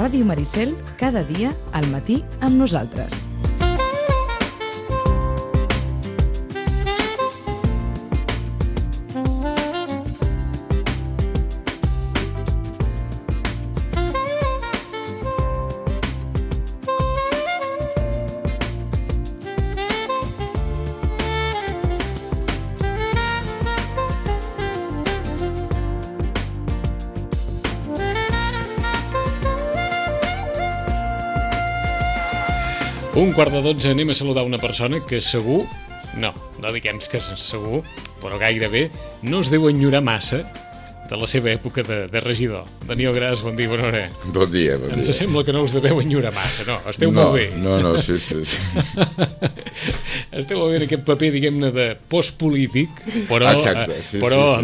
Ràdio Maricel, cada dia al matí amb nosaltres. Un quart de 12 anem a saludar una persona que segur, no diguem que segur, però gairebé no es deu enyorar massa de la seva època de regidor. Daniel Gras, bon dia, bona hora. Bon dia, bon dia. Ens sembla que no us deveu enyorar massa, no? Esteu molt bé. No, sí. Esteu molt bé en aquest paper, diguem-ne, de postpolític, però, exacte, sí.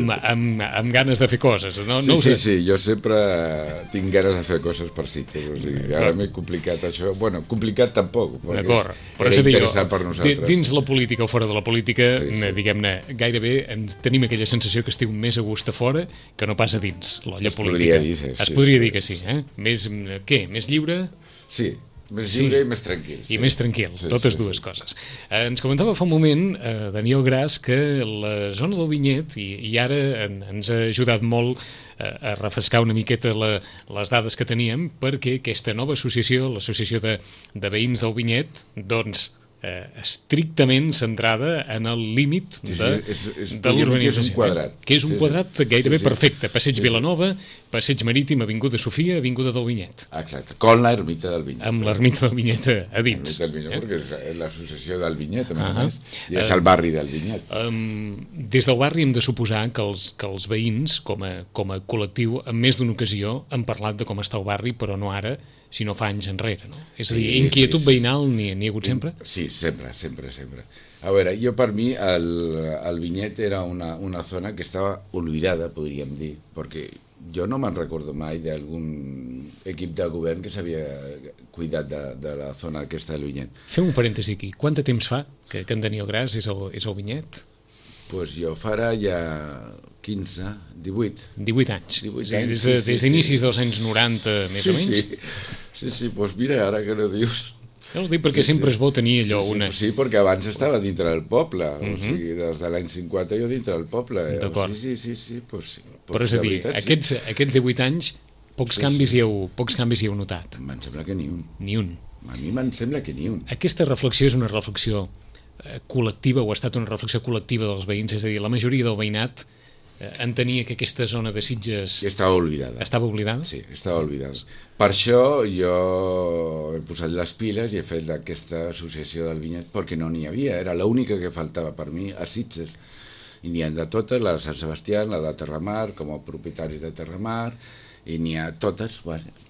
Amb ganes de fer coses, no? Sí, jo sempre tinc ganes de fer coses per Sitges, o sigui, ara m'he complicat això, bueno, complicat tampoc, perquè era interessant per nosaltres. Dins la política o fora de la política, diguem-ne, gairebé tenim aquella sensació que estiu més a gust a fora que no pas a dins l'olla política. Es podria dir que sí, eh? Més lliure? Sí, més lliure i més tranquil. I més tranquil, totes dues coses. Ens comentava fa un moment, Daniel Gras, que la zona del Vinyet, i ara ens ha ajudat molt a refrescar una miqueta les dades que teníem, perquè aquesta nova associació, l'associació de veïns del Vinyet, doncs estrictament centrada en el límit de l'urbanització. Que és un quadrat gairebé perfecte. Passeig Vilanova, Passeig Marítim, Avinguda Sofia, Avinguda del Vinyet. Exacte, com l'ermita del Vinyet. Amb l'ermita del Vinyet a dins. L'ermita del Vinyet, perquè és l'associació del Vinyet, a més, i és el barri del Vinyet. Des del barri hem de suposar que els veïns, com a col·lectiu, en més d'una ocasió han parlat de com està el barri, però no ara, sinó fa anys enrere, no? És a dir, inquietud veïnal n'hi ha hagut sempre? Sí, sempre. A veure, jo per mi el Vinyet era una zona que estava olvidada, podríem dir, perquè jo no me'n recordo mai d'algun equip de govern que s'havia cuidat de la zona aquesta del Vinyet. Fem un parèntesi aquí. Quant de temps fa que en Daniel Gras és el Vinyet? Doncs jo farà ja 18 anys. Des d'inicis dels anys 90, més o menys? Sí, doncs mira, ara que no dius... No ho dic perquè sempre és bo tenir allò una... Sí, perquè abans estava dintre del poble, o sigui, des de l'any 50 jo dintre del poble. D'acord. Sí, però és a dir, aquests 18 anys, pocs canvis hi heu notat. Me'n sembla que ni un. Ni un. A mi me'n sembla que ni un. Aquesta reflexió és una reflexió col·lectiva, o ha estat una reflexió col·lectiva dels veïns, és a dir, la majoria del veïnat entenia que aquesta zona de Sitges... Estava oblidada. Estava oblidada? Sí, estava oblidada. Per això jo he posat les piles i he fet aquesta associació del Vinyet perquè no n'hi havia, era l'única que faltava per mi a Sitges. I n'hi ha de totes, la de Sant Sebastià, la de Terramar, com a propietaris de Terramar, i n'hi ha totes.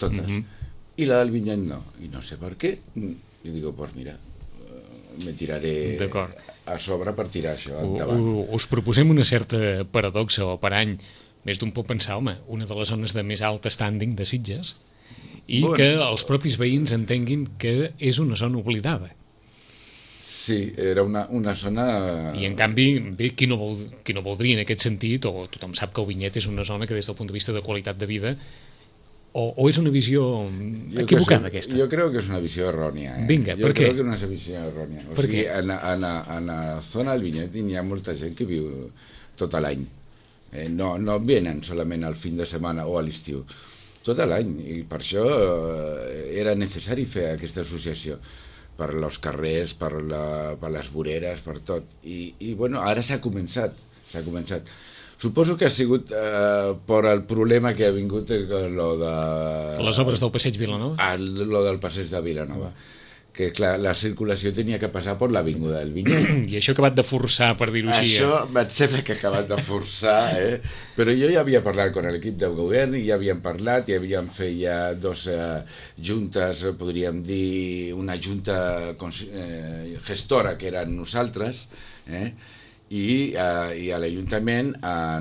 I la del Vinyet no. I no sé per què. I dic, doncs mira, me tiraré a sobre per tirar això endavant. Us proposem una certa paradoxa o parany. Més d'un pot pensar, home, una de les zones de més alt standing de Sitges i que els propis veïns entenguin que és una zona oblidada. Sí, era una zona... I en canvi, bé, qui no voldria en aquest sentit, o tothom sap que el Vinyet és una zona que des del punt de vista de qualitat de vida o és una visió equivocada aquesta? Jo crec que és una visió errònia. Vinga, per què? Jo crec que és una visió errònia. O sigui, en la zona del Vinyet hi ha molta gent que viu tot l'any. No venen solament al fin de setmana o a l'estiu, tot l'any. I per això era necessari fer aquesta associació, per els carrers, per les voreres, per tot. I bueno, ara s'ha començat. Suposo que ha sigut per el problema que ha vingut les obres del Passeig Vilanova? Lo del Passeig de Vilanova. Que, clar, la circulació tenia que passar per l'Avinguda del Vinyet. I això ha acabat de forçar, per dir-ho així. Això em sembla que ha acabat de forçar, però jo ja havia parlat amb l'equip de govern, i ja havíem parlat, i havíem fet ja dos juntes, podríem dir, una junta gestora, que eren nosaltres, i a l'Ajuntament,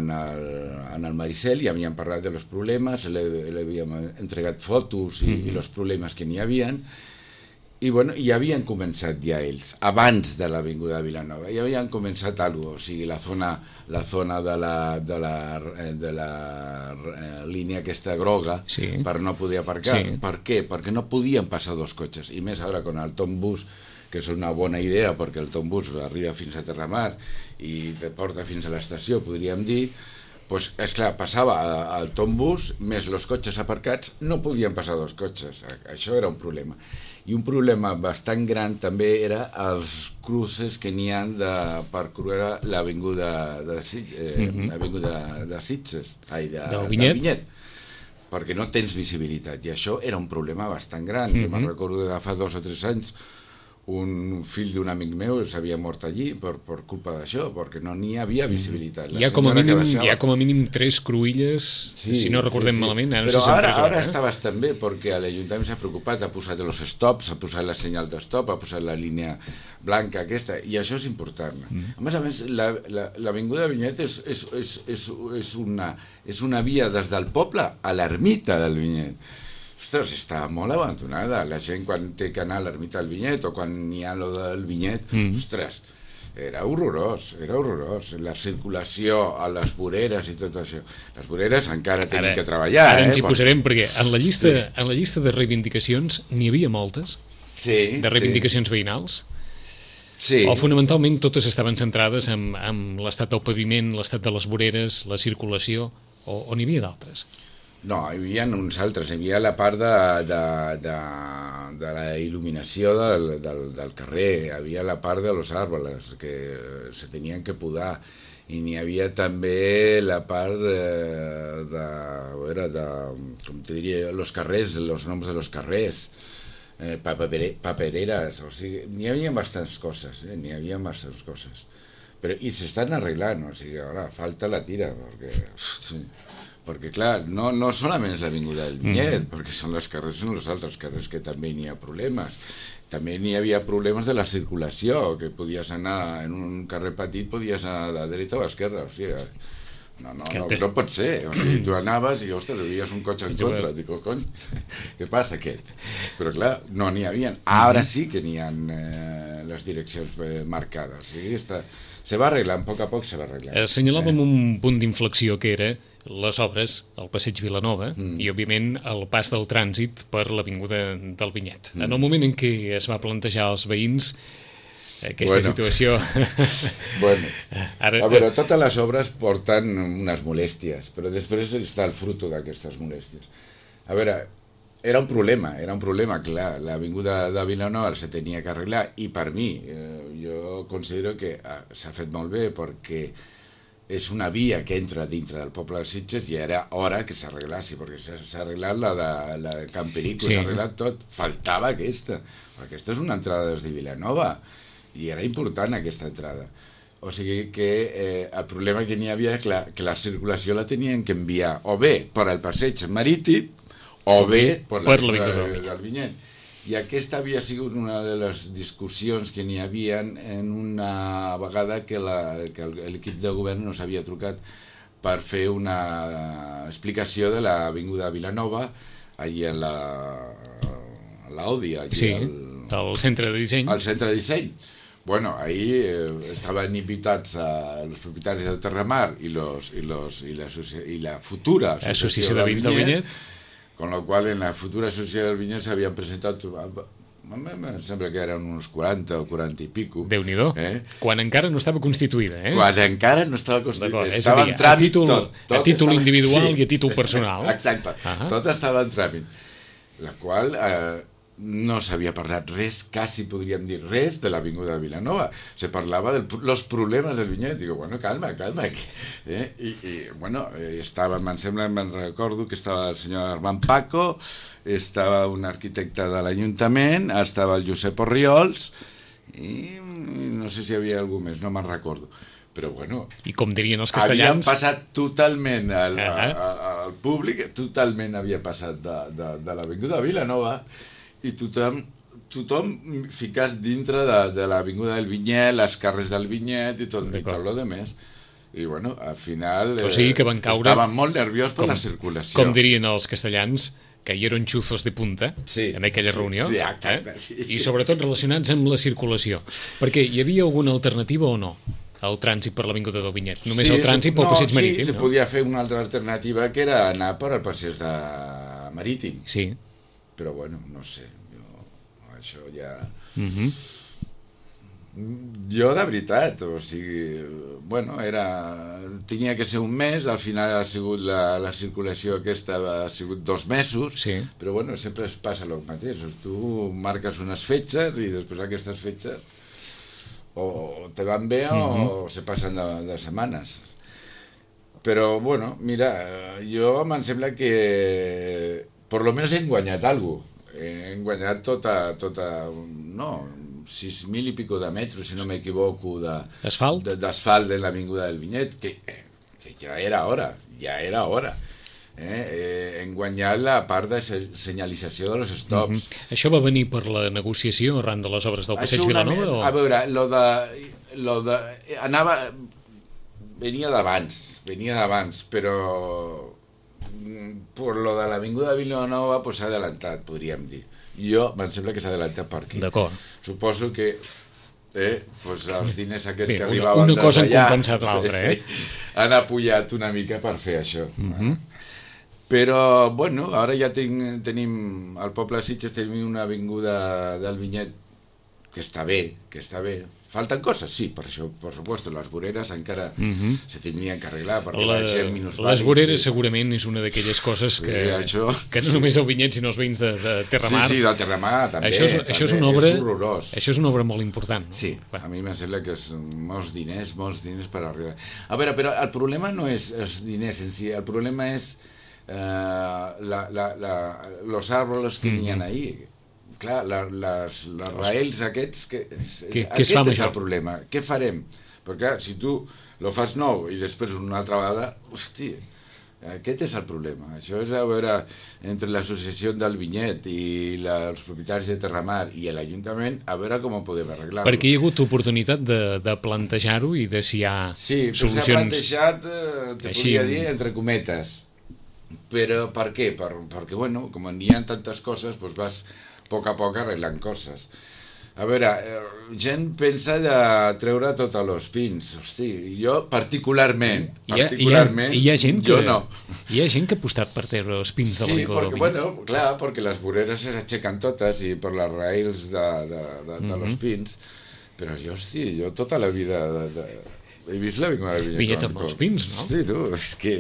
en el Maricel, ja havíem parlat dels problemes, li havíem entregat fotos i els problemes que n'hi havien, I bueno, ja havien començat ja ells, abans de l'Avinguda de Vilanova, ja havien començat alguna cosa, o sigui, la zona de la línia aquesta groga, sí, per no poder aparcar. Sí. Per què? Perquè no podien passar dos cotxes, i més ara con el Tombús, que és una bona idea, perquè el Tombús arriba fins a Terramar i te porta fins a l'estació, podríem dir, doncs, esclar, passava el Tombús, més els cotxes aparcats, no podien passar dos cotxes, això era un problema. I un problema bastant gran també era els cruces que n'hi ha per creuar l'avinguda de Sitges, del Vinyet, perquè no tens visibilitat, i això era un problema bastant gran. Jo me'n recordo de fa 2 o 3 anys un fill d'un amic meu s'havia mort allí per culpa d'això, perquè no n'hi havia visibilitat. Hi ha com a mínim 3 cruïlles, si no recordem malament. Però ara està bastant bé, perquè l'Ajuntament s'ha preocupat, ha posat els stops, ha posat la senyal d'estop, ha posat la línia blanca aquesta, i això és important. A més, l'Avinguda de Vinyet és una via des del poble a l'ermita del Vinyet. Ostres, està molt abandonada. La gent quan té que anar a l'ermita del Vinyet o quan hi ha lo del Vinyet, ostres, era horrorós. La circulació a les voreres i tot això. Les voreres encara tenen que treballar. Ara ens hi posarem, perquè en la llista de reivindicacions n'hi havia moltes, de reivindicacions veïnals. Sí. O fonamentalment totes estaven centrades en l'estat del paviment, l'estat de les voreres, la circulació, o n'hi havia d'altres? No, hi havia uns altres. Hi havia la part de la il·luminació del carrer, hi havia la part de los árboles que se tenien que podar, i n'hi havia també la part com te diria, los carrers, els noms de los carrers, papereres, o sigui, n'hi havia bastants coses, però i s'estan arreglant, o sigui, ara falta la tira, perquè clar, no solament és l'Avinguda del Vinyet, perquè són els altres carrers que també n'hi ha problemes. També n'hi havia problemes de la circulació, que podies anar en un carrer petit, podies anar a la dreta o a l'esquerra, o sigui, no pot ser. O sigui, tu anaves i, ostres, veies un cotxe en contra, dic, cony, què passa aquest? Però clar, no n'hi havia. Ara sí que n'hi ha les direccions marcades. O sigui, se va arreglant, a poc se va arreglant. Assenyalàvem un punt d'inflexió que era les obres al passeig Vilanova i, òbviament, el pas del trànsit per l'Avinguda del Vinyet. En el moment en què es va plantejar als veïns aquesta situació... A veure, totes les obres porten unes molèsties, però després està el fruit d'aquestes molèsties. A veure, era un problema, clar. L'Avinguda de Vilanova se tenia que arreglar, i per mi, jo considero que s'ha fet molt bé, perquè és una via que entra dintre del poble de Sitges i era hora que s'arreglassi, perquè s'ha arreglat la de Camperico, s'ha arreglat tot, faltava aquesta és una entrada des de Vilanova i era important aquesta entrada, o sigui que el problema que n'hi havia, clar, que la circulació la tenien que enviar o bé per al passeig marítim o bé per del Vinyet. I aquesta havia sigut una de les discussions que n'hi havia en una vegada que l'equip de govern nos havia trucat per fer una explicació de l'Avinguda Vilanova allà a l'Audi, del centre de disseny. Al centre de disseny. Bueno, ahir estaven invitats els propietaris del Terramar i la futura Associació de Veïns del Vinyet, con lo cual en la futura Sociedad del Vinyet s'havien presentat, em sembla que eren uns 40 o 40 i pico. Déu-n'hi-do, quan encara no estava constituïda. Quan encara no estava constituïda, estava en tràmit a títol individual i a títol personal. Exacte, tot estava en tràmit, la qual no s'havia parlat res, quasi podríem dir res, de l'Avinguda de Vilanova. Se parlava dels problemes del Vinyet. Digo, bueno, calma. I bueno, me'n recordo que estava el senyor Armand Paco, estava un arquitecte de l'Ajuntament, estava el Josep Orriols, i no sé si hi havia algú més, no me'n recordo. Però bueno... I com dirien els castellans... Havien passat totalment al públic, totalment havia passat de l'Avinguda de Vilanova, i tothom ficàs dintre de l'Avinguda del Vinyet, les carrers del Vinyet i tot el de més. I bueno, al final o sigui que van caure, estaven molt nerviós per la circulació. Com dirien els castellans, cayeron chuzos de punta en aquella reunió, sí, exacte, i sobretot relacionats amb la circulació. Perquè hi havia alguna alternativa o no al trànsit per l'Avinguda del Vinyet? Només el trànsit pel passeig marítim? Sí, se podia fer una altra alternativa, que era anar per al passeig marítim. Sí. Però bueno, no sé, això ja... Jo, de veritat, o sigui, bueno, tenia que ser un mes, al final ha sigut la circulació aquesta, ha sigut 2 mesos, però bueno, sempre es passa el mateix, tu marques unes fetges i després aquestes fetges o te van bé o se passen de setmanes. Però, bueno, mira, jo em sembla que per lo menos hem guanyat alguna cosa. Hem guanyat tota no, 6.000 i pico de metros, si no m'equivoco, d'asfalt de l'Avinguda del Vinyet, que ja era hora, hem guanyat la part de senyalització dels stops. Això va venir per la negociació arran de les obres del passeig Vilanova? A veure, venia d'abans, però per lo de l'Avinguda Vilanova s'ha adelantat, podríem dir. Jo em sembla que s'ha adelantat per aquí. D'acord. Suposo que els diners aquests que arribaven una cosa han compensat l'altra, han apujat una mica per fer això. Però, bueno, ara ja tenim, al poble Sitges tenim una avinguda del Vinyet que està bé. Falten coses, sí, per això, per supuesto, les voreres encara se tindrien que arreglar, perquè la gent minusvàlida... Les voreres segurament és una d'aquelles coses que no només el Vinyet, sinó els veïns de Terramar... Sí, del Terramar també, això és una obra, és horrorós. Això és una obra molt important. Sí, a mi em sembla que és molts diners per arribar. A veure, però el problema no és els diners en si, el problema és los árboles que n'hi ha ahí. Clar, les raels aquests, aquest és el problema. Què farem? Perquè si tu lo fas nou i després una altra vegada, hòstia, aquest és el problema. Això és a veure, entre l'associació del Vinyet i els propietaris de Terramar i l'Ajuntament, a veure com ho podem arreglar. Perquè hi ha hagut oportunitat de plantejar-ho i de si hi ha solucions... Sí, s'ha plantejat, te podria dir, entre cometes. Però per què? Perquè, bueno, com n'hi ha tantes coses, doncs vas a poc arreglant coses. A veure, gent pensa de treure tots els pins. Hosti, jo particularment, hi ha gent que ha apostat per treure els pins de l'Avinguda del Vinyet. Bueno, clar, perquè les voreres s'aixequen totes i per les rails de los pins, però jo tota la vida he vist l'Avinguda del Vinyet amb els pins, no? Hosti, tu, és que...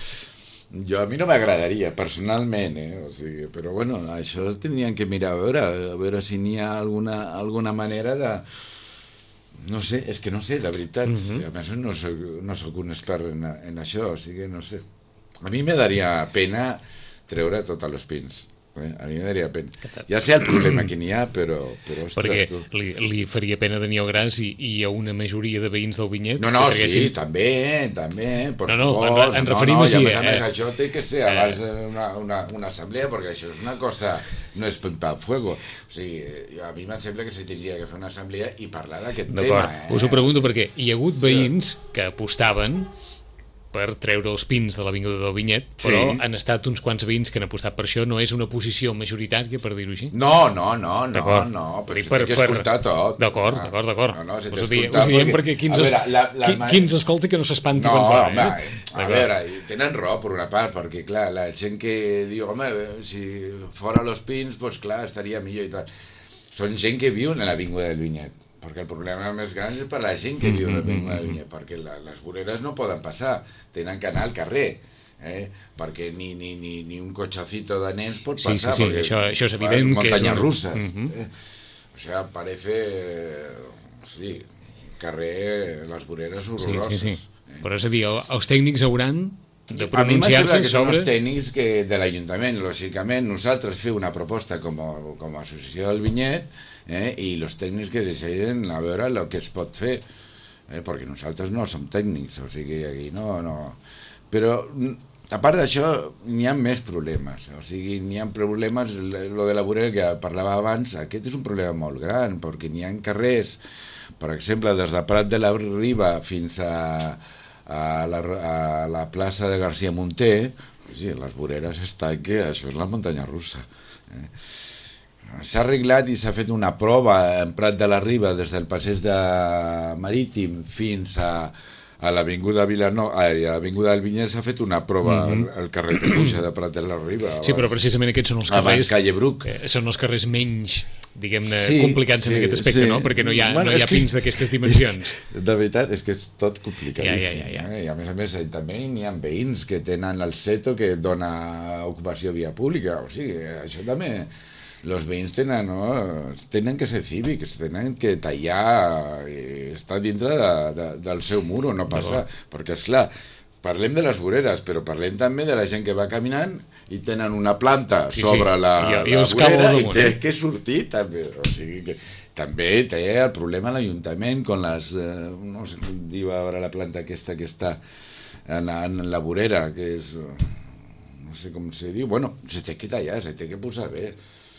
a mi no m'agradaria, personalment, o sigui, però bueno, això es tindrien que mirar a veure si n'hi ha alguna manera de... No sé, és que no sé, la veritat. A més, no soc un expert en això, o sigui, no sé. A mi me daria pena treure tots els pins. A mi me daria pena. Ja sé el problema que n'hi ha, però ostres, perquè li faria pena a Daniel Gras i a una majoria de veïns del Vinyet. No, sí, també, per supost. En referim a si... I a més, això té que ser abans d'una assemblea, perquè això és una cosa, no és pim pam fuego. O sigui, a mi em sembla que se tindria que fer una assemblea i parlar d'aquest tema. D'acord, us ho pregunto perquè hi ha hagut veïns que apostaven per treure els pins de l'Avinguda del Vinyet, però han estat uns quants veïns que han apostat per això. No és una posició majoritària, per dir-ho així? No, però s'ha d'escoltar tot. D'acord. Us ho diem perquè qui ens escolti que no s'espanti quan fa. A veure, tenen raó per una part, perquè clar, la gent que diu, home, si fora los pins, doncs clar, estaria millor i tal. Són gent que viu en l'Avinguda del Vinyet, perquè el problema més gran és per la gent que viu a l'Avinguda del Vinyet, perquè les voreres no poden passar, tenen que anar al carrer, perquè ni un cotxacito de nens pot passar, perquè això és evident que és muntanyes russes. O sigui, parece, carrer, les voreres horroroses. Però és a dir, els tècnics hauran de pronunciar-se sobre... A mi que són els tècnics de l'Ajuntament, lògicament, nosaltres fem una proposta com a associació del Vinyet, i els tècnics que decideixen a veure el que es pot fer, perquè nosaltres no som tècnics, o sigui, aquí no... Però, a part d'això, n'hi ha més problemes, o sigui, n'hi ha problemes, lo de la vorera que parlava abans, aquest és un problema molt gran, perquè n'hi ha carrers, per exemple, des de Prat de la Riba fins a la plaça de García Munter, Sí, les voreres estan que això és la muntanya russa. S'ha arreglat i s'ha fet una prova en Prat de la Riba des del passeig marítim fins a l'avinguda Vilanova, a l'avinguda del Vinyet s'ha fet una prova al carrer de Puja de Prat de la Riba. Sí, però precisament aquests són els carrers... Abans Calle Bruc. Són els carrers menys, diguem-ne, complicats en aquest aspecte, no? Perquè no hi ha pins d'aquestes dimensions. De veritat, és que és tot complicadíssim. Ja. I a més, també n'hi ha veïns que tenen el seto que dona ocupació via pública. O sigui, això també... Els veïns tenen que ser cívics, tenen que tallar, estar dintre del seu mur, no passa, perquè esclar, parlem de les voreres, però parlem també de la gent que va caminant i tenen una planta sobre la vorera i té que sortir també, o sigui que també té el problema l'Ajuntament con les, no sé com diu ara la planta aquesta que està en la vorera, que és, no sé com se diu, bueno, se té que tallar, se té que posar bé.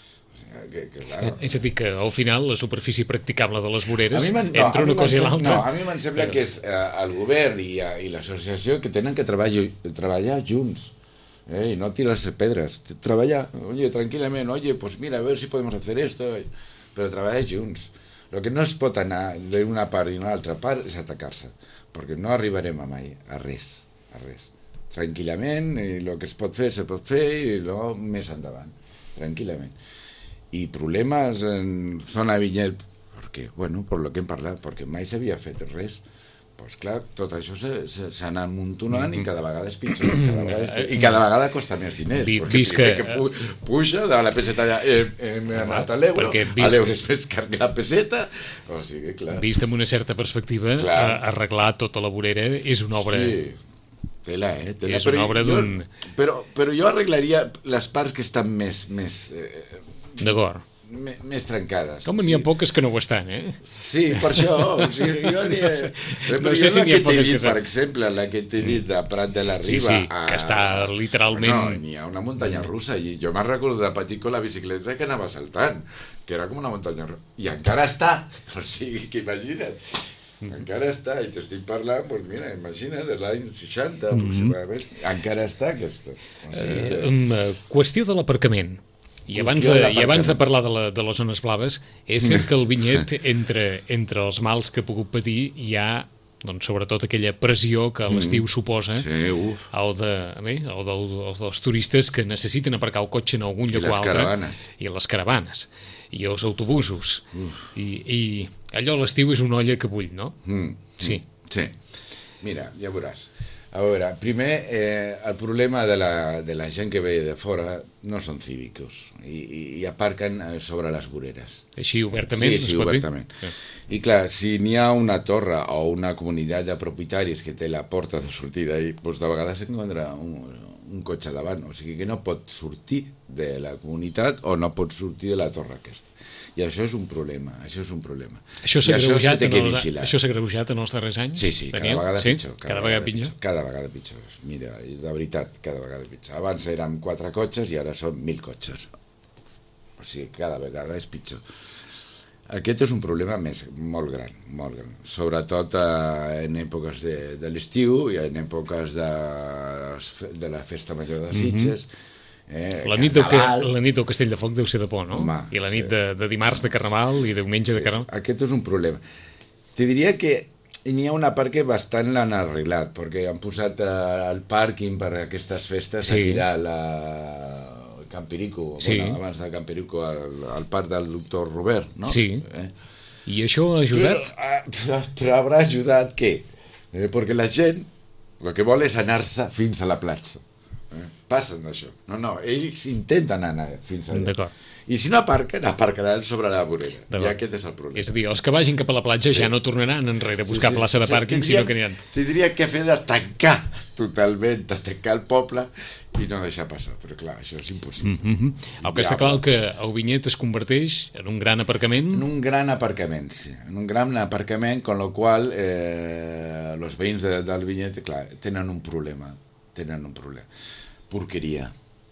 És a dir, que al final la superfície practicable de les voreres entre una cosa i l'altra... No, a mi me'n sembla que és el govern i l'associació que tenen que treballar junts y no tirarse pedres, treballar, oye, tranquil·lament, oye, pues mira, a ver si podemos hacer esto, però treballar junts. El que no es pot anar d'una part i una altra part és atacar-se, perquè no arribarem mai a res. Tranquil·lament, i el que es pot fer i més endavant, tranquil·lament. I problemes en zona Vinyet, perquè, bueno, per lo que hem parlat, perquè mai s'havia fet res, doncs clar, tot això s'ha anat muntonant i cada vegada és pitjor, i cada vegada costa més diners, perquè puja de la peseta hem anat a l'euro, a l'euro es més car que la peseta, o sigui, clar. Vist amb una certa perspectiva, arreglar tota la vorera és una obra... Sí, tela, és una obra d'un... Però jo arreglaria les parts que estan més d'acord. Més trencades. Com n'hi ha poques que no ho estan, Sí, per això. O sigui, jo no sé si n'hi ha poques que... Per exemple, la que t'he dit de Prat de la Riba... Sí, que està literalment... No, n'hi ha una muntanya russa. I jo me'n recordo de petit con la bicicleta que anava saltant, que era com una muntanya russa. I encara està. O sigui, que imagina't. Encara està, i t'estic parlant, doncs mira, imagina't, de l'any 60 aproximadament, encara està aquesta. O sigui, qüestió de l'aparcament. I abans de parlar de les zones blaves, és cert que el Vinyet, entre els mals que ha pogut patir, hi ha, doncs, sobretot aquella pressió que l'estiu suposa dels turistes que necessiten aparcar el cotxe en algun lloc o altre. I les caravanes. I els autobusos. I allò a l'estiu és una olla que bull, no? Sí. Mira, ja veuràs. A veure, primer, el problema de la gent que ve de fora no són cívicos i aparquen sobre les voreres. Així, obertament? Sí, obertament. I clar, si n'hi ha una torre o una comunitat de propietaris que té la porta de sortida i doncs de vegades s'encontra un cotxe davant, o sigui que no pot sortir de la comunitat o no pot sortir de la torre aquesta. I això és un problema, Això s'ha agreujat en els darrers anys? Sí, cada vegada pitjor. Cada vegada pitjor. Mira, de veritat, cada vegada pitjor. Abans érem 4 cotxes i ara són 1.000 cotxes. O sigui, cada vegada és pitjor. Aquest és un problema molt gran. Sobretot en èpoques de l'estiu i en èpoques de la festa major de Sitges. La nit del Castell de Foc deu ser de por, no? I la nit de dimarts de Carnaval i diumenge de Carnaval. Aquest és un problema. Te diria que n'hi ha una part que bastant l'han arreglat, perquè han posat el pàrquing per a aquestes festes aquí al Campirico, abans de Campirico, al parc del doctor Robert, no? Sí. I això ha ajudat? Però haurà ajudat què? Perquè la gent el que vol és anar-se fins a la platja. Passen d'això. No, ells intenten anar fins allà. D'acord. I si no aparcaran sobre la vorera. I aquest és el problema. És a dir, els que vagin cap a la platja ja no tornaran enrere a buscar plaça de pàrquing, sinó que aniran. Tindria que fer de tancar totalment, de tancar el poble i no deixar passar, però clar, això és impossible. El que està clar que el Vinyet es converteix en un gran aparcament. En un gran aparcament, sí. En un gran aparcament, con lo qual els veïns del Vinyet, clar, tenen un problema. Porqueria.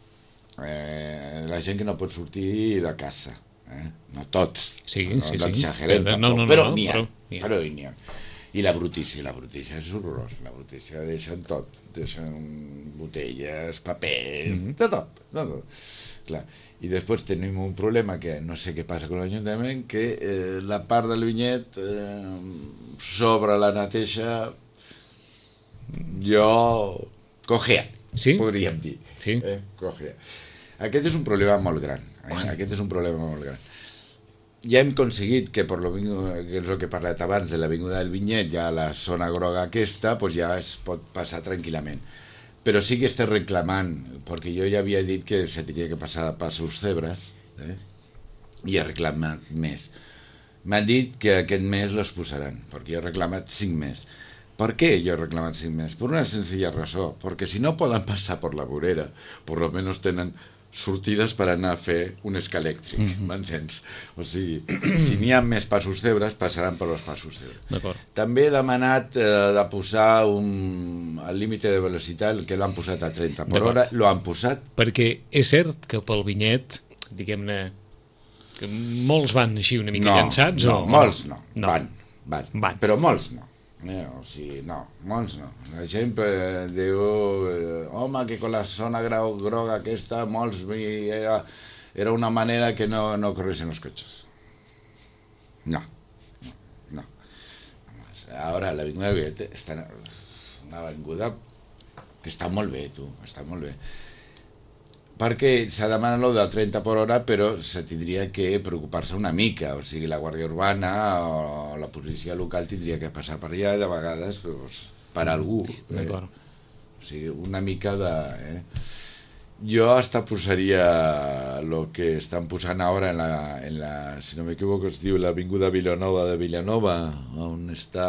La gent que no pot sortir de casa. No tots. Sí. L'exagerem, però n'hi ha. I la brutícia és horrorós. La brutícia deixen tot, deixen botelles, papers, de tot. Clar. I després tenim un problema que no sé què passa amb l'Ajuntament, que la part del vinyet sobre la neteja jo cogea, podríem dir. Sí. Cogea. Aquest és un problema molt gran. Aquest és un problema molt gran. Ja hem aconseguit que, que és el que he parlat abans de l'Avinguda del Vinyet, ja la zona groga aquesta, doncs ja es pot passar tranquil·lament. Però sí que estic reclamant, perquè jo ja havia dit que se tenia que passar a Passos Cebres, i he reclamat més. M'han dit que aquest mes les posaran, perquè jo he reclamat 5 més. Per què jo he reclamat 5 més? Per una senzilla raó, perquè si no poden passar per la vorera, per lo menos tenen sortides per anar a fer un escalèctric, m'entens? O sigui, si n'hi ha més Passos Cebres, passaran per els Passos Cebres. També he demanat de posar el límit de velocitat, que l'han posat a 30 per hora, l'han posat. Perquè és cert que pel vinyet, diguem-ne, que molts van així una mica llançats? No, molts no, van, però molts no. O sigui, no, molts no. La gent diu, home, que con la zona groga aquesta, molts era una manera que no corressin els cotxes. No. Ara l'Avinguda del Vinyet és una avinguda que està molt bé, està molt bé. Perquè s'ha demanat lo de 30 per hora, però se tindria que preocupar-se una mica, o sigui, la Guàrdia Urbana o la policia local tindria que passar per allà, de vegades, per algú. O sigui, una mica de... Jo hasta posaria el que estan posant ara en la, si no m'equivoco, es diu l'Avinguda Vilanova de Vilanova, on està...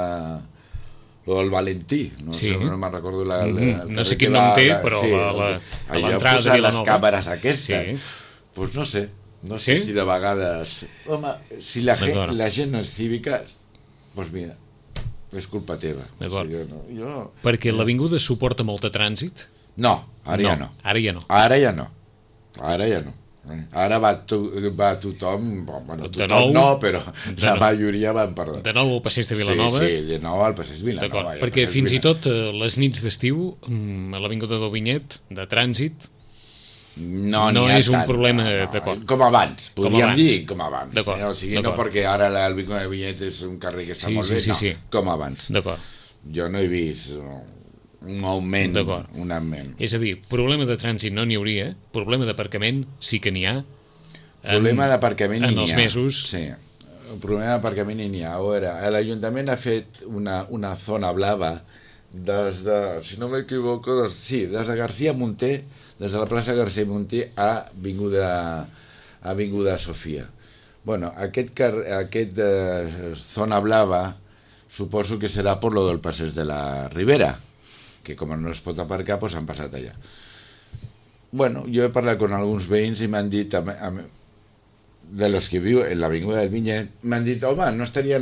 o el Valentí, no me'n recordo no sé quin nom té, però a l'entrada de Vilanova les càmeres aquestes, doncs no sé si de vegades, home, si la gent no és cívica, doncs mira, és culpa teva. Perquè l'Avinguda suporta molt de trànsit? No, ara ja no. Ara va tothom, bueno, tothom no, però la majoria van per... De nou al passeig de Vilanova? Sí, de nou al passeig Vilanova. Perquè fins i tot les nits d'estiu, a l'Avinguda del Vinyet, de trànsit, no és un problema... Com abans, podríem dir com abans. O sigui, no perquè ara l'Avinguda del Vinyet és un carrer que està molt bé, no, com abans. Jo no he vist... un augment. És a dir, problema de trànsit no n'hi hauria, problema d'aparcament sí que n'hi ha. Problema d'aparcament n'hi ha. En els mesos. Sí, el problema d'aparcament n'hi ha. L'Ajuntament ha fet una zona blava des de, si no m'equivoco, des de García Monter, des de la plaça García Monter a Avinguda Sofia. Bueno, aquest zona blava suposo que serà per lo del passeig de la Ribera, que com no es pot aparcar, doncs han passat allà. Bueno, jo he parlat amb alguns veïns i m'han dit, de los que viu en l'Avinguda del Vinyet, m'han dit, home, no estaria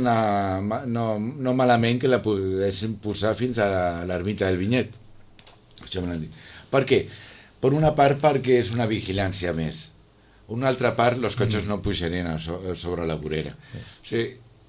no malament que la poguéssim posar fins a l'ermita del Vinyet. Això me l'han dit. Per què? Per una part, perquè és una vigilància més. Una altra part, els cotxes no pujarien sobre la vorera. O sigui,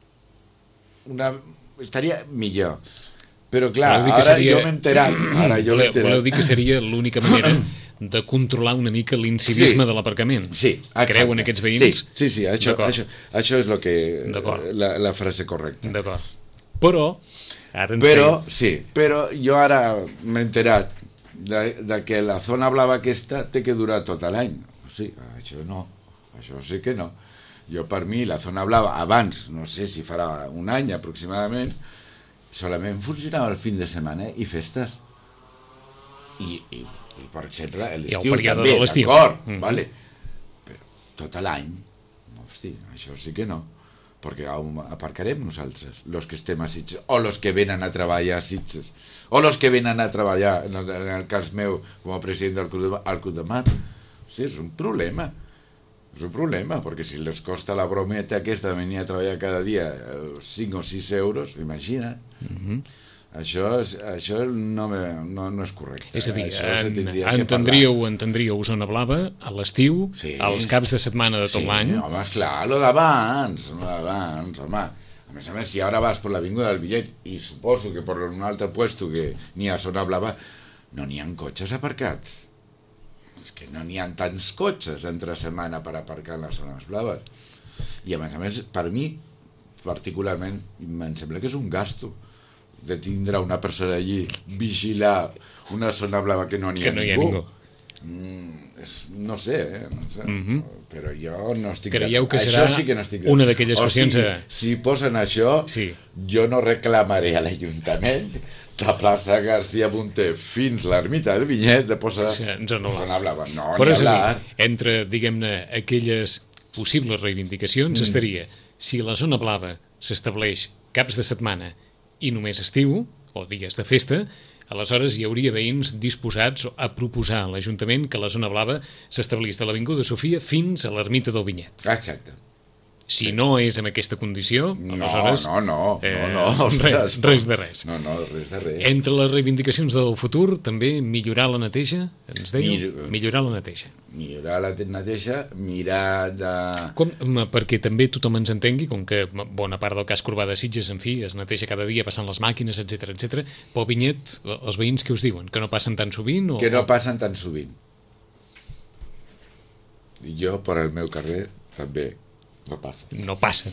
estaria millor. Però clar, ara jo m'he enterat. Voleu dir que seria l'única manera de controlar una mica l'incivisme de l'aparcament? Sí, exacte. Creuen aquests veïns? Sí, això és la frase correcta. D'acord. Però, ara ens deia... Però jo ara m'he enterat de que la zona blava aquesta té que durar tot l'any. Sí, això sí que no. Jo, per mi, la zona blava, abans, no sé si farà un any aproximadament, solament funcionava el fin de setmana i festes. I per exemple, l'estiu també, d'acord, vale. Però tot l'any, hosti, això sí que no, perquè aparcarem nosaltres, els que estem a Sitges, o els que venen a treballar a Sitges, o els que venen a treballar, en el cas meu, com a president del Club de Mar. Hosti, és un problema. És un problema, perquè si les costa la brometa aquesta de venir a treballar cada dia 5 o 6 euros, imagina't. Això no és correcte. És a dir, entendríeu zona blava a l'estiu, als caps de setmana de tot l'any. Home, esclar, lo d'abans, home, més a més, si ara vas per l'Avinguda del Vinyet i suposo que per un altre puesto que n'hi ha zona blava, no n'hi ha cotxes aparcats. És que no n'hi ha tants cotxes entre setmana per aparcar en les zones blaves. I a més, per mi, particularment, em sembla que és un gasto de tindre una persona allí, vigilar una zona blava que no n'hi ha ningú. No sé, però jo no estic... Creieu que serà sí que no estic una d'aquelles qüestions... Si posen això, jo no reclamaré a l'Ajuntament la plaça García Munter fins l'ermita del Vinyet de posar zona blava. No, però és a dir, entre, diguem-ne, aquelles possibles reivindicacions estaria, si la zona blava s'estableix caps de setmana i només estiu, o dies de festa, aleshores hi hauria veïns disposats a proposar a l'Ajuntament que la zona blava s'establís de l'Avinguda Sofia fins a l'ermita del Vinyet. Exacte. Si no és en aquesta condició, aleshores... No, res de res. No, res de res. Entre les reivindicacions del futur, també millorar la neteja, ens dèieu? Millorar la neteja. Millorar la neteja, mirar de... Perquè també tothom ens entengui, com que bona part del casc urbà de Sitges, en fi, es neteja cada dia passant les màquines, etc. Pel Vinyet, els veïns què us diuen? Que no passen tan sovint? Que no passen tan sovint. I jo, per al meu carrer, també... No passa. No passa.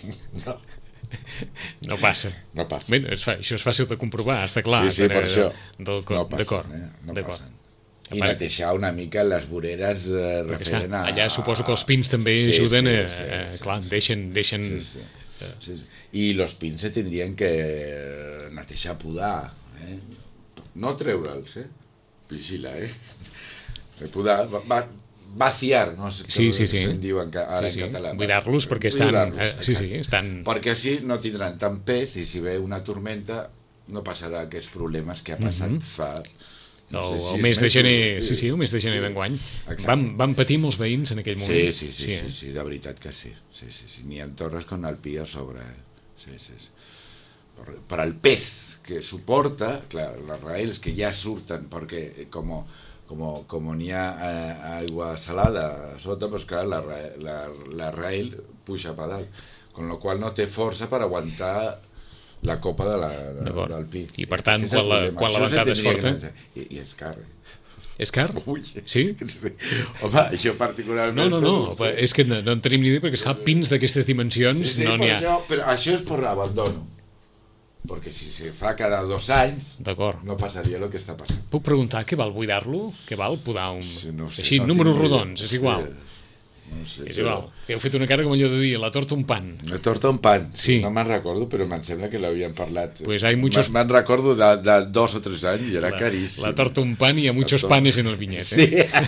No passa. Bé, això és fàcil de comprovar, està clar. Sí, per això. No passen. No passen. I netejar una mica les voreres referent a... Allà suposo que els pins també ajuden, clar, deixen... Sí. I els pins se tindrien que netejar, podar. No treure'ls, vigilar, podar... vaciar, no sé com se'n diu ara en català. Buidar-los perquè estan... Perquè així no tindran tant pes i si ve una tormenta no passarà aquests problemes que ha passat fa... El mes de gener, el mes de gener d'enguany. Van patir molts veïns en aquell moment. Sí, de veritat que sí. N'hi ha torres con el pi a sobre. Sí. Per al pes que suporta, clar, les rails que ja surten, perquè com n'hi ha aigua salada a sota, doncs clar, la rail puja per dalt, con lo qual no té força per aguantar la copa del pi. I per tant, quan la ventada és forta... I és car. És car? Ui, sí? Home, jo particularment... No, és que no en tenim ni idea, perquè esclar, pins d'aquestes dimensions no n'hi ha. Però això és per abandono. Perquè si se fa cada 2 anys no passaria el que està passant. Puc preguntar què val buidar-lo? Què val podar un... Així, números rodons, és igual. És igual. Heu fet una cara com allò de dir, la torta un pan. La torta un pan, no me'n recordo, però em sembla que l'havien parlat. Pues hay muchos... Me'n recordo de 2 o 3 anys i era caríssim. La torta un pan i hi ha muchos panes en el Vinyet. Sí.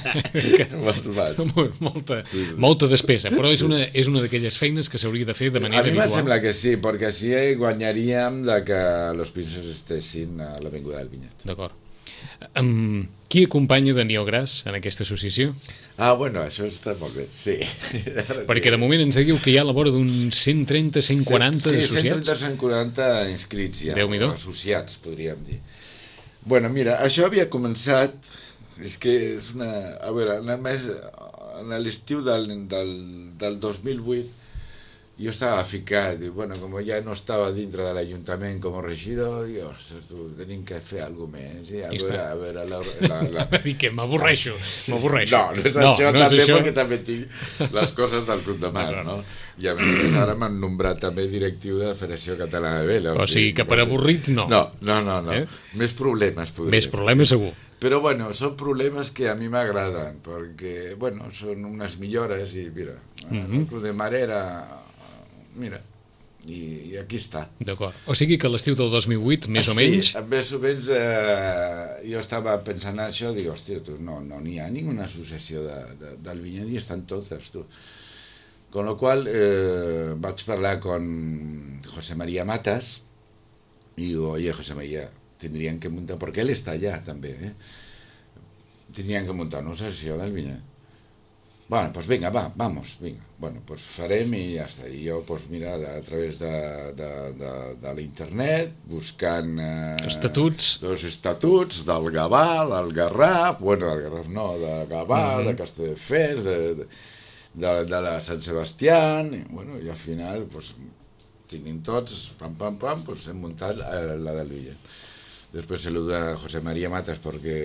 Molta despesa, però és una d'aquelles feines que s'hauria de fer de manera habitual. A mi em sembla que sí, perquè així guanyaríem que els pinsos estessin a l'Avinguda del Vinyet. D'acord. Qui acompanya Daniel Gras en aquesta associació? Bueno, això està molt bé, sí. Perquè de moment ens diu que hi ha a la vora d'uns 130-140 associats. Sí, 130-140 inscrits ja, o associats, podríem dir. Bueno, mira, això havia començat, és que és una... A veure, en l'estiu del 2008 jo estava ficat, i bueno, com ja no estava dintre de l'Ajuntament com a regidor, dic, ostres, tenim que fer alguna més, i a veure... Dic que m'avorreixo. No és això, també, perquè també tinc les coses del Club de Mar, no? I a més ara m'han nombrat també directiu de la Federació Catalana de Vela. O sigui que per avorrit no. No. Més problemes, podria. Més problemes segur. Però bueno, són problemes que a mi m'agraden, perquè, bueno, són unes millores i mira, el Club de Mar era... Mira, i aquí està. D'acord. O sigui que l'estiu del 2008, més o menys... Sí, més o menys jo estava pensant en això, dic, hòstia, tu, no n'hi ha ninguna associació del Vinyet i estan totes, tu. Con lo qual vaig parlar con José María Matas y digo, oye, José María, tendrían que montar, porque él está allá también, tendrían que montar una associació del Vinyet. Bueno, pues venga, vamos, venga. Bueno, pues farem i ja està. I jo, pues mira, a través de l'internet, buscant... estatuts. Els estatuts del Gavà, del Garraf, bueno, del Garraf no, de Gavà, de Castelldefels, de la Sant Sebastián, i bueno, i al final, pues, tenim tots, pam, pues hem muntat la del Villet. Després saluda a José María Matas perquè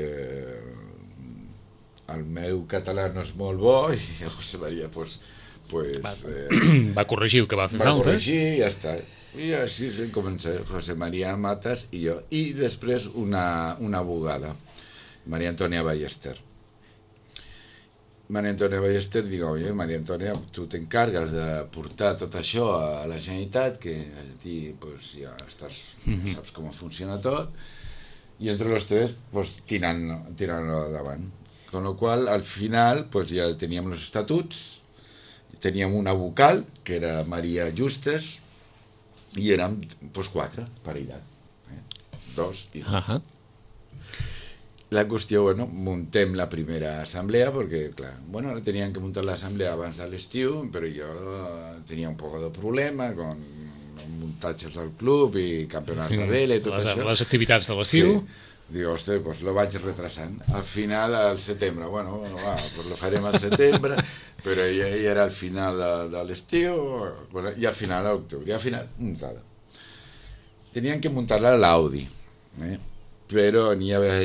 el meu català no és molt bo i el José María va corregir el que va fer falta. Va corregir i ja està. I així hem començat, José María Matas i jo. I després una abogada, María Antonia Ballester. María Antonia Ballester, dic, oye, María Antonia, tu t'encargues de portar tot això a la Generalitat, que a ti pues, ja saps com funciona tot, i entre los tres pues, tirant-lo davant. Con lo cual, al final, pues, ja teníem los estatuts, teníem una vocal, que era María Justes, i érem pues, 4, paridad. 2 i 2. La qüestió, bueno, muntem la primera assemblea, perquè, clar, bueno, teníem que muntar l'assemblea abans de l'estiu, però jo tenia un poc de problema con muntatges del club i campionats de vela i tot això. Les activitats de l'estiu. Sí. Dic, ostres, pues lo vaig retrasant. Al final, al setembre, bueno, va, pues lo farem al setembre, però ja era al final de l'estiu, bueno, i al final a l'octubre, i al final, muntada. Teníem que muntar-la a l'Audi, però n'hi havia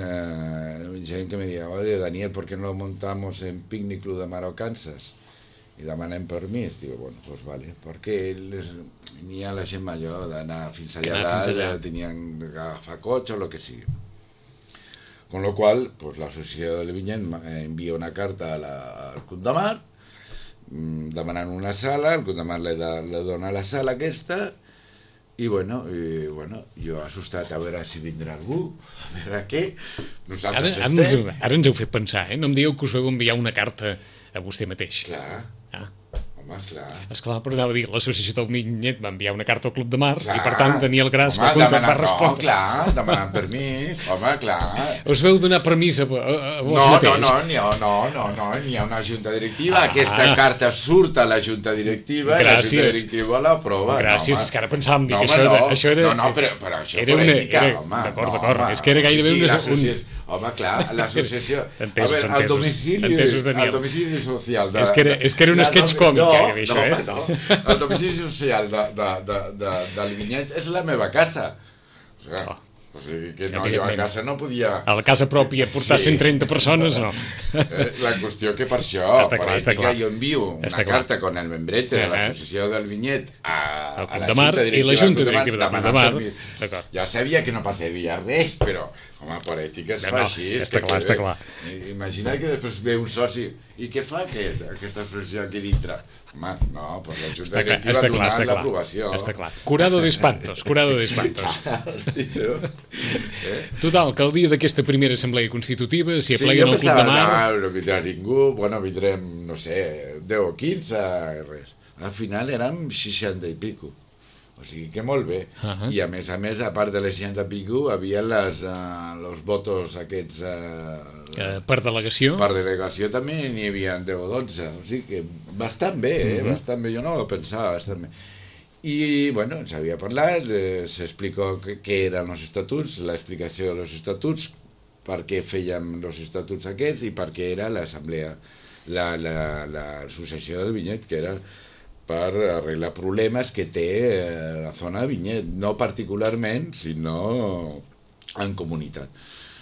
gent que me deia, oye, Daniel, ¿por qué no lo montamos en Picnic Club de Mar o Kansas? I demanem permís. Digo, bueno, pues vale, perquè n'hi ha la gent major d'anar fins allà, tenien d'agafar cotxe o el que sigui. Con lo cual, pues l'associació del Vinyet envia una carta al Club de Mar, demanant una sala, el Club de Mar le dona la sala aquesta, i bueno, jo assustat a veure si vindrà algú, a veure què. Ara ens heu fet pensar, no em dieu que us veu enviar una carta a vostè mateix. Clar. Home, esclar. Esclar, però anava a dir, l'associació del Vinyet va enviar una carta al Club de Mar i per tant Daniel Gras va respondre. No, clar, demanant permís, home, clar. Us veu donar permís a vos mateix? No, n'hi ha una junta directiva, aquesta carta surt a la junta directiva i la junta directiva l'aprova. Gràcies, és que ara pensàvem dir que això era... No, però això és polèmica, home. D'acord, és que era gairebé una... Home, clar, l'associació... A veure, al domicili social... És que era un sketch còmic, gairebé, això, No, el domicili social del Vinyet és la meva casa. O sigui, que no, jo a casa no podia... A la casa pròpia portar 130 persones, no. La qüestió que per això, política, jo envio una carta con el membrete de l'associació del Vinyet a la Junta Directiva del Club de Mar. Ja sabia que no passaria res, però, home, per ètica es fa així. Està clar. Imagina que després ve un soci i què fa aquesta associació aquí dintre? Home, no, pues la Junta Directiva ha donat l'aprovació. Està clar. Curado de espantos. Hòstia, Total, que el dia d'aquesta primera assemblea constitutiva s'hi apleguen al Club de Mar... No vindrà ningú, bueno, vindrem, no sé, 10 o 15, res. Al final érem 60 i pico. O sigui que molt bé. I a més, a part de les 60 i pico, havia els votos aquests... Per delegació? Per delegació també n'hi havia 10 o 12. O sigui que bastant bé, bastant bé. Jo no ho pensava, bastant bé. I, bueno, s'havia parlat, s'explicó què eren els estatuts, l'explicació dels estatuts, per què fèiem els estatuts aquests i per què era l'assemblea, l'associació del Vinyet, que era per arreglar problemes que té la zona del Vinyet, no particularment, sinó en comunitat.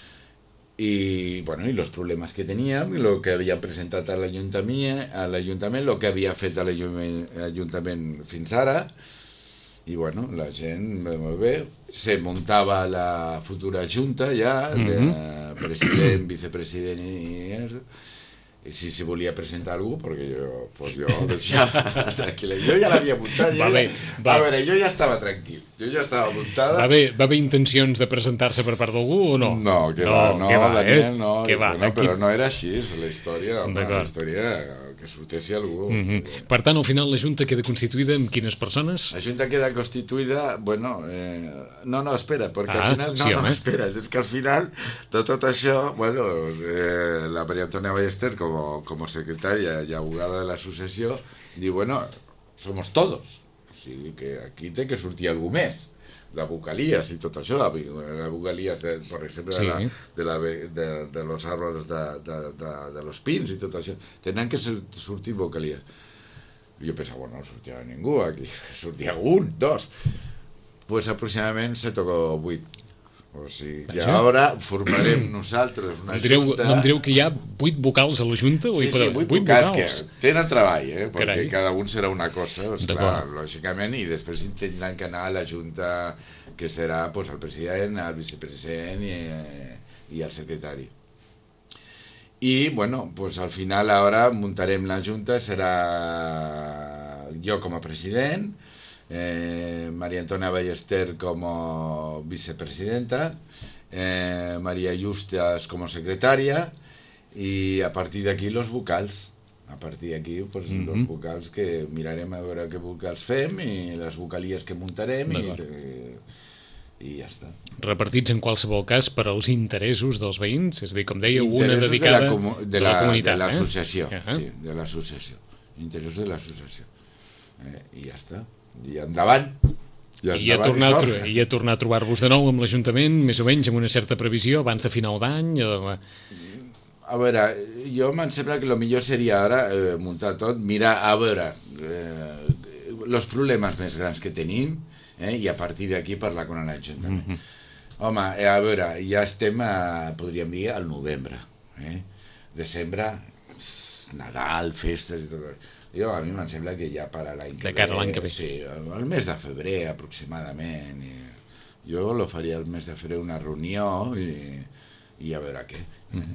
I, bueno, i els problemes que teníem, el que havia presentat a l'Ajuntament, el que havia fet a l'Ajuntament fins ara, i, bueno, la gent, molt bé, se muntava la futura junta ja, president, vicepresident i això, i si se volia presentar algú, perquè jo deixava tranquil·la. Jo ja l'havia muntat, a veure, jo ja estava tranquil, jo ja estava muntada. Va haver intencions de presentar-se per part d'algú o no? No, Daniel, no, però no era així, la història que sortessi algú. Per tant, al final la Junta queda constituïda amb quines persones? La Junta queda constituïda, bueno, no, espera, perquè al final, espera, és que al final de tot això, bueno, la María Antonia Ballester, como secretaria y abogada de la asociación, diu, bueno, somos todos, o sigui que aquí té que sortir algú més, de vocalies i tot això, de vocalies, per exemple, de los árboles de los pins i tot això, tenen que sortir vocalies. Jo pensava, bueno, no sortirà ningú aquí, sortia un, dos. Pues aproximadament 7 o 8. O sigui, i ara formarem nosaltres una junta... No em direu que hi ha 8 vocals a la junta? Sí, 8 vocals que tenen treball, perquè cada un serà una cosa, clar, lògicament, i després tindran que anar a la junta, que serà pues, el president, el vicepresident i el secretari. I, bueno, pues al final ara muntarem la junta, serà jo com a president, María Antonia Ballester como vicepresidenta, María Justas como secretaria, y a partir de aquí los vocals. A partir d'aquí, pues, los vocals que mirarem a veure què vocals fem i les vocalies que muntarem i ja està. Repartits en qualsevol cas per als interessos dels veïns, és a dir, com deia, una dedicada de la comunitat. De l'associació, sí, de l'associació. Interessos de l'associació. I ja està. I endavant. I a tornar a trobar-vos de nou amb l'Ajuntament, més o menys amb una certa previsió, abans de final d'any? A veure, jo em sembla que el millor seria ara muntar tot, mirar a veure els problemes més grans que tenim i a partir d'aquí parlar amb l'Ajuntament. Home, a veure, ja estem, podríem dir, al novembre. Desembre, Nadal, festes i tot. A mi em sembla que ja per a l'any que ve... De cara a l'any que ve. Sí, el mes de febrer aproximadament. Jo lo faria el mes de febrer una reunió i a veure què.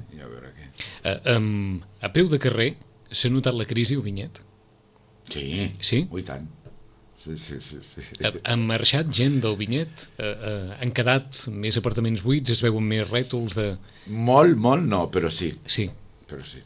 A peu de carrer s'ha notat la crisi al Vinyet? Sí? I tant. Sí. Ha marxat gent del Vinyet? Han quedat més apartaments buits? Es veuen més rètols de... Molt no, però sí. Sí. Però sí.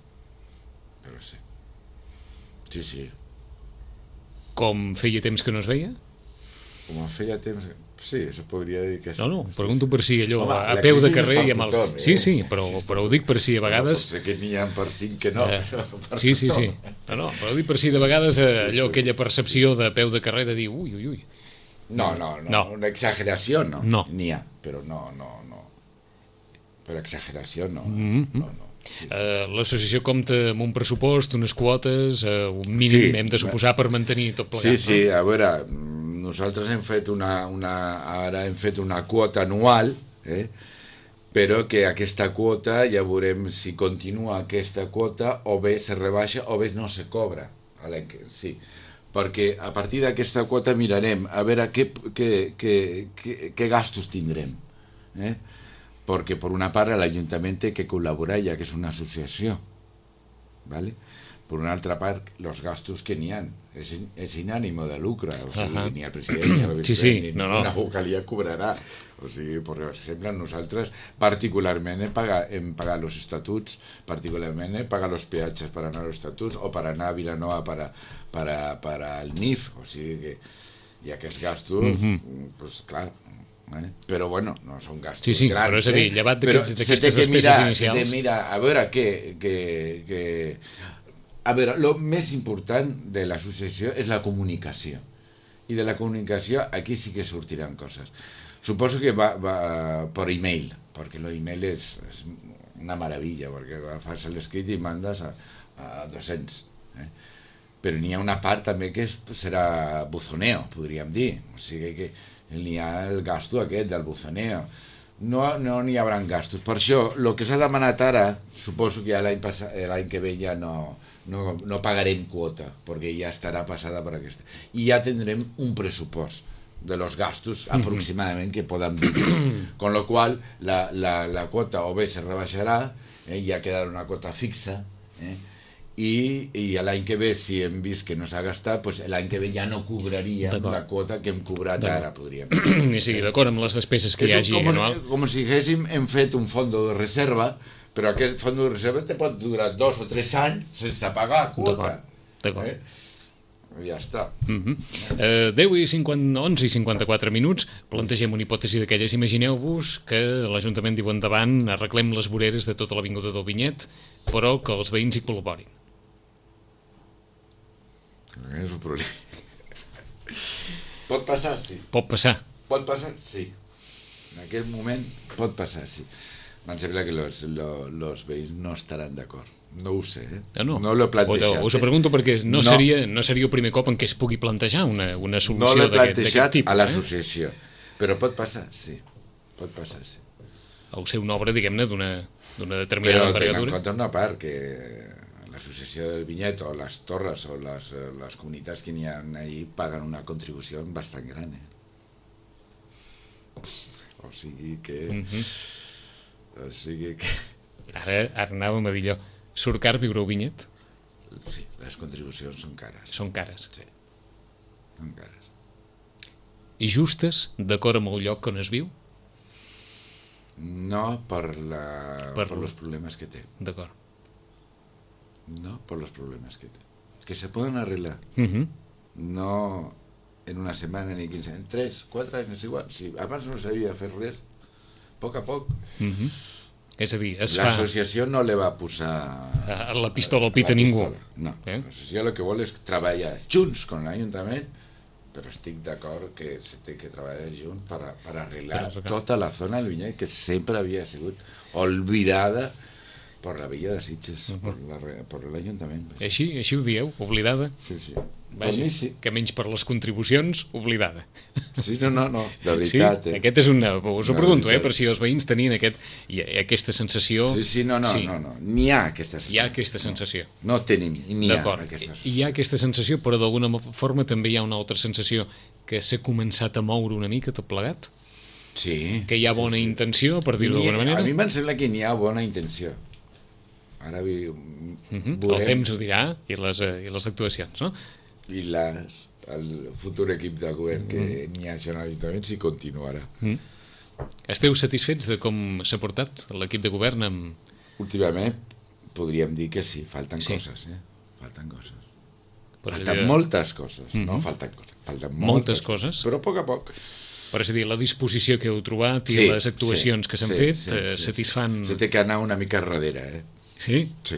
Sí. Com feia temps que no es veia? Com feia temps... Sí, se podria dir que sí. No, pregunto per si allò, a peu de carrer i amb el... Sí, però ho dic per si a vegades... Potser que n'hi ha per 5 que no, però per tothom. Sí. No, però ho dic per si de vegades allò, aquella percepció de peu de carrer de dir ui. No, una exageració no. N'hi ha, però no. Per exageració no. L'associació compta amb un pressupost, unes quotes, un mínim hem de suposar per mantenir tot plegat. Sí, a veure, nosaltres hem fet una quota anual, però que aquesta quota ja veurem si continua aquesta quota o bé se rebaixa o bé no se cobra. Sí, perquè a partir d'aquesta quota mirarem a veure què gastos tindrem. Porque por una part l'Ajuntament té que col·laborar ja que és una associació, ¿vale? Per una altra part els gastos que n'hi ha és sin ánimo de lucre, o sigui, ni el president ni el vicepresident ni una vocalia cobrarà, o sigui, per exemple nosaltres particularment hem pagat els estatuts, particularment hem pagat els peatges per anar als estatuts o per anar a Vilanova per al NIF, o sigui que hi ha aquests gastos, doncs clar, però bueno, no són gastos grans. Sí, però és a dir, llevat d'aquestes despeses inicials... A veure el més important de l'associació és la comunicació, i de la comunicació aquí sí que sortiran coses. Suposo que va per e-mail, perquè l'e-mail és una meravella, perquè fas l'escrit i mandes a 200, però n'hi ha una part també que serà buzoneo, podríem dir, o sigui que n'hi ha el gasto aquest del buzoneo. No n'hi haurà gastos. Per això, el que s'ha demanat ara, suposo que l'any que ve ja no pagarem quota, perquè ja estarà passada per aquesta. I ja tindrem un pressupost de los gastos aproximadament que poden vindre. Con lo qual, la quota o bé se rebaixarà, ja quedarà una quota fixa, i l'any que ve, si hem vist que no s'ha gastat, doncs l'any que ve ja no cobraria la quota que hem cobrat ara, podríem dir. Sí, d'acord amb les despeses que hi hagi anual. Com si hem fet un fons de reserva, però aquest fons de reserva te pot durar 2 o 3 anys sense pagar quota. D'acord. Ja està. 11 i 54 minuts, plantegem una hipòtesi d'aquelles. Imagineu-vos que l'Ajuntament diu endavant, arreglem les voreres de tota l'avinguda del Vinyet, però que els veïns hi col·laborin. És un problema. Pot passar, sí. Pot passar? Pot passar, sí. En aquell moment pot passar, sí. Em sembla que los veïns no estaran d'acord. No ho sé, No l'he plantejat. Us ho pregunto perquè no seria el primer cop en què es pugui plantejar una solució d'aquest tipus. No l'he plantejat a l'associació, però pot passar, sí. Pot passar, sí. Au ser una obra, diguem-ne, d'una determinada envergadura. Però tenint en compte una part, que l'associació del Vinyet o les torres o les comunitats que n'hi ha allà paguen una contribució bastant gran, O sigui que... O sigui que... Ara anàvem a dir allò, surt car viure al Vinyet? Sí, les contribucions són cares. Són cares. Sí, són cares. I justes, d'acord amb el lloc on es viu? No per los problemes que té. D'acord. No per los problemes que té. Que se poden arreglar. No en una setmana ni 15 anys, 3, 4 anys, és igual. Si abans no s'havia de fer res, a poc. És a dir, l'associació no li va posar la pistola al pit a ningú. No, l'associació el que vol és treballar junts amb l'Ajuntament, però estic d'acord que se té que treballar junts per arreglar tota la zona del Vinyet, que sempre havia sigut olvidada per la Villa de Sitges, per l'Ajuntament. Així ho dieu, oblidada? Sí. Vaja, sí. Que menys per les contribucions, oblidada. Sí, no, de veritat. Sí, aquest és us ho pregunto, per si els veïns tenien aquesta sensació... Sí, no, n'hi ha aquesta sensació. Hi ha aquesta sensació. No tenim, n'hi ha aquesta sensació. Hi ha aquesta sensació, però d'alguna forma també hi ha una altra sensació, que s'ha començat a moure una mica tot plegat? Sí. Que hi ha bona intenció, per dir-ho d'alguna manera? A mi em sembla que n'hi ha bona intenció. Ara el temps ho dirà, i les actuacions, no? I el futur equip de govern que n'hi ha a l'Ajuntament s'hi continuarà. Esteu satisfets de com s'ha portat l'equip de govern amb... Últimament podríem dir que sí, falten coses, falten coses. Falten moltes coses, no falten coses, falten moltes coses, però a poc. Per és a dir, la disposició que heu trobat i les actuacions que s'han fet satisfan... Se té que anar una mica darrere, Sí? Sí.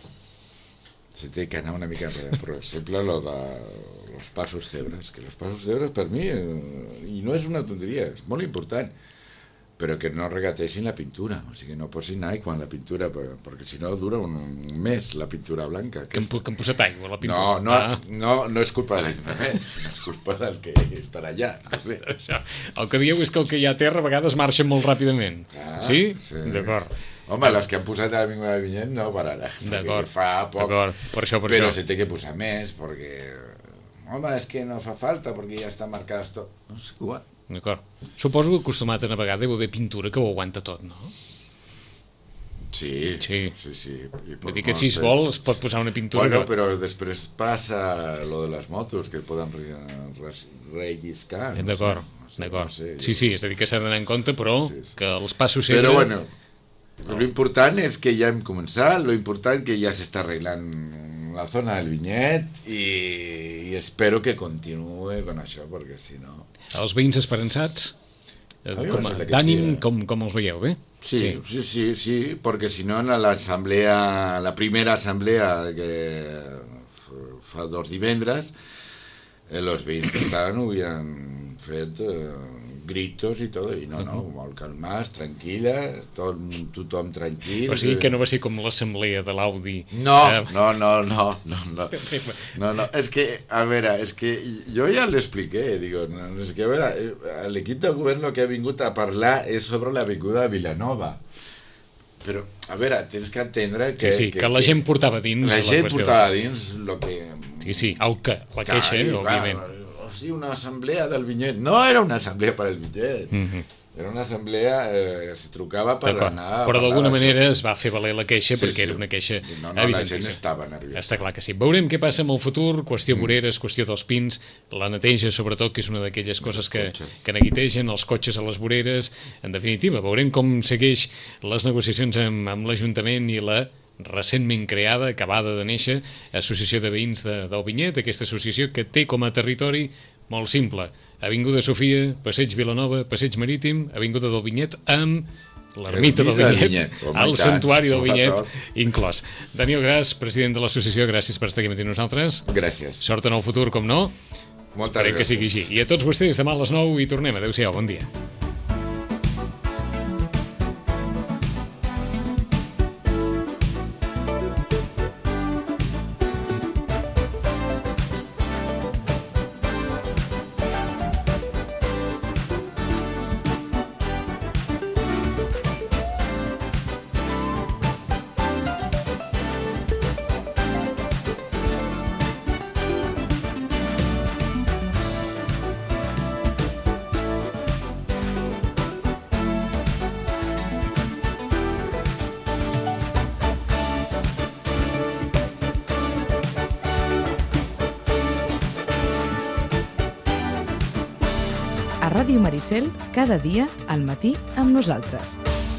Se té que anar una mica darrere. Per exemple, lo de los pasos cebres, que los pasos cebres per mi, i no és una tonteria, és molt important, però que no regateixin la pintura, o sigui, no posin aigua en la pintura, perquè si no dura un mes la pintura blanca. Que han posat aigua a la pintura? No és culpa de l'Ajuntament, sinó és culpa del que estarà allà. No sé. El que dieu és que el que hi ha a terra a vegades marxa molt ràpidament. Sí? D'acord. Home, les que han posat a l'Avinguda de Vinyet no per ara. D'acord. Fa poc. Per això. Però se té que posar més, perquè... Home, és que no fa falta, perquè ja està marcat tot. No és igual. D'acord. Suposo que acostumat a navegar deu haver pintura que ho aguanta tot, no? Sí. Vull dir que si es vol es pot posar una pintura... Bueno, però després passa lo de les motos, que poden relliscar. D'acord. Sí, és a dir que s'ha d'anar en compte, però que els passos sempre... Però bueno, l'important és que ja hem començat, l'important que ja s'està arreglant la zona del Vinyet i espero que continuï con això, perquè si no... Els veïns esperançats, d'ànim, com els veieu, bé? Sí, perquè si no en l'assemblea, la primera assemblea que fa 2 divendres, els veïns que estaven hubieran fet gritos i tot, i no, molt calmats, tranquil·la, tothom tranquil. O sigui que no va ser com l'assemblea de l'Audi. No, és que, a veure, és que jo ja l'expliqué, digo, és que a veure, l'equip de govern el que ha vingut a parlar és sobre l'avinguda de Vilanova. Però, a veure, tens que entendre que... que la gent portava dins la gent portava dins el que... Sí, la queixa, òbviament. O sigui, una assemblea del Vinyet. No era una assemblea per al Vinyet. Era una assemblea que se trucava per anar... Però d'alguna manera es va fer valer la queixa perquè era una queixa evidentíssima. La gent estava nerviosa. Està clar que sí. Veurem què passa amb el futur, qüestió voreres, qüestió dels pins, la neteja, sobretot, que és una d'aquelles coses que neguitegen, els cotxes a les voreres. En definitiva, veurem com segueix les negociacions amb l'Ajuntament i la recentment creada, acabada de néixer, Associació de Veïns del Vinyet, aquesta associació que té com a territori molt simple, Avinguda Sofia, Passeig Vilanova, Passeig Marítim, Avinguda del Vinyet, amb l'ermita del Vinyet, el santuari del Vinyet inclòs. Daniel Gras, president de l'associació, gràcies per estar aquí amb nosaltres. Gràcies. Sort en el futur, com no. Esperem que sigui així. I a tots vostès, demà a les 9 i tornem. Adéu-siau, bon dia. Ràdio Maricel, cada dia al matí amb nosaltres.